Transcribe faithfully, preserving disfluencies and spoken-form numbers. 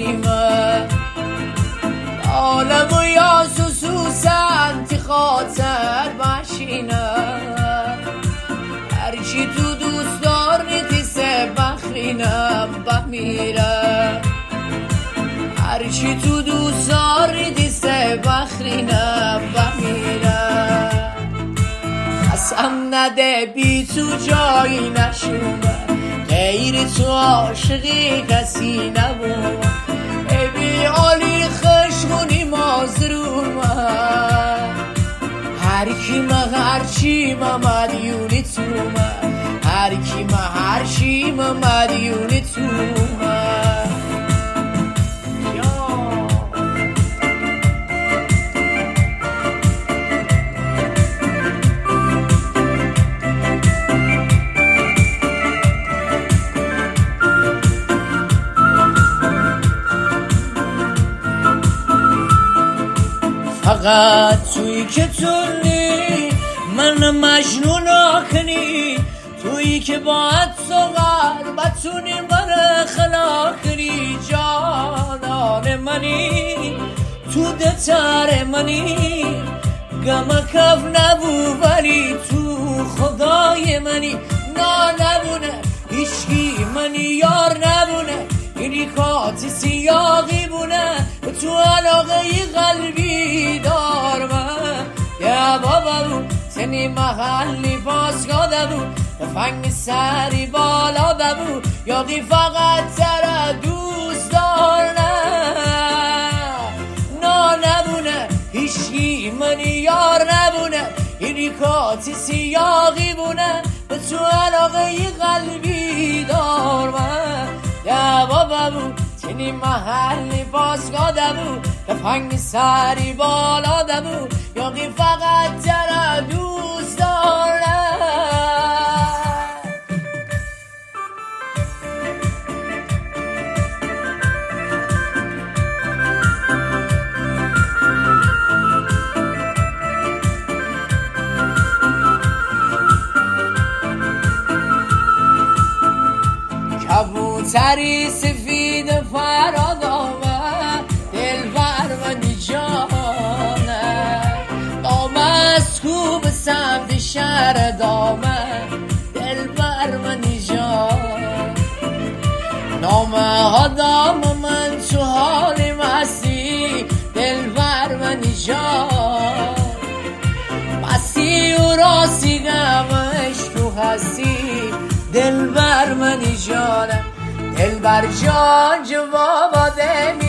بشیمه عالم و یا سوسوسن تی خاطر بشینه هرچی تو دوست داری تی سه بخرینم بمیره هرچی تو دوست داری تی سه بخرینم بمیره قسم نده بی تو جایی نشومه غیر تو عاشقی کسی نبود بی عالی خشمونی مازرومه هر کی ما هر چی ما مدیونی تومه هر کی ما هر چی ما مدیونی تومه فقط توی که تونی من مجنون آکنی توی که باید سوغر بتونی من خلا کنی جانان منی تو دتر منی گم کف نبو ولی تو خدای منی نا نبونه هیچکی منی یار نبونه اینی کاتی سیاقی بونه تو علاقه قلبی دار من یا بابا بو سنی محلی پاسگاه دبو تفنگ سری بالا دبو یاقی فقط تر دوست دار نه نا نبونه هیچی منی یار نبونه اینی کاتی سیاقی بونه به تو علاقه قلبی دار من یا بابا بو سنی محلی پاسگاه دبو تفنگ سری بالا دبو یاقی فقط تر دوست داره کبوتری سفید فراد آمد دل بر منی جانه دامه از کوب سمت شهر دامه دل بر منی جان نامه ها دام من تو حال مستی دل بر منی جان مستی و راستی گمش تو هستی دل بر منی جانم دل بر جان جواب ده